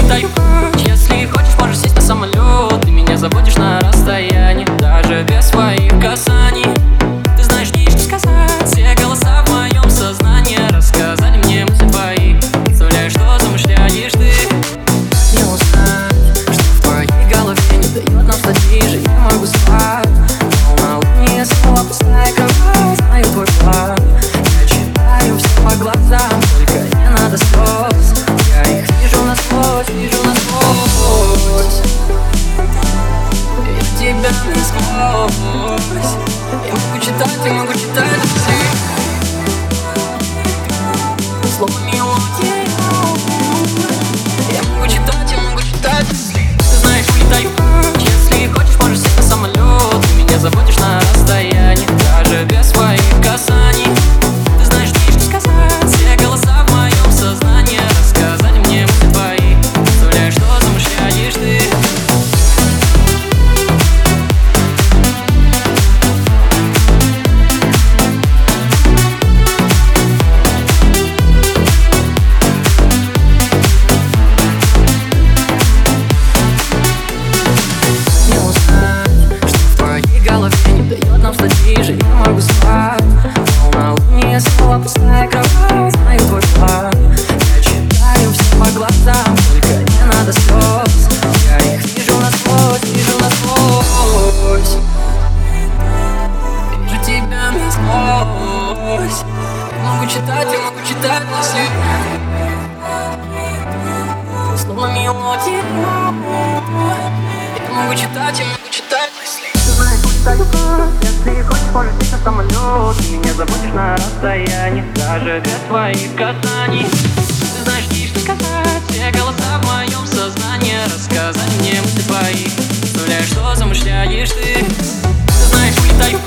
улетаю прочь. Если хочешь, можешь сесть на самолет. Ты меня заводишь на расстоянии, даже без своих касаний. Ты знаешь мне, что сказать. Все голоса в моем сознании рассказали мне мысли твои. Представляешь, что замышляешь ты. Не узнать, что в твоей голове не дает нам стать ближе. Я могу спать, но на луне снова пустая кровать. Знаю твой план, я читаю все по глазам. Только не надо слез, я их вижу насквозь, вижу насквозь. Я тебя насквозь. Я могу читать все слова мелодии. Я могу читать мысли. Ты знаешь, улетаю прочь. Если хочешь, можешь сесть на самолет. Ты меня заводишь на расстоянии, даже без своих касаний. Ты знаешь мне, что сказать. Все голоса в моем сознании рассказали мне мысли твои. Представляешь, что замышляешь ты. Я могу спать, но на луне снова пустая кровать. Знаю твой план, я читаю все по глазам. Только не надо слез, я их вижу насквозь, вижу насквозь. Вижу тебя насквозь. Я могу читать мысли. Словно мелодии. Я могу читать мысли. Ты знаешь, улетаю прочь. Если хочешь, можешь сесть на самолет. Ты меня заводишь на расстоянии, даже без своих касаний. Ты знаешь мне, что сказать. Все голоса в моем сознании рассказали мне мысли твои. Представляешь, что замышляешь ты. Ты знаешь, улетаю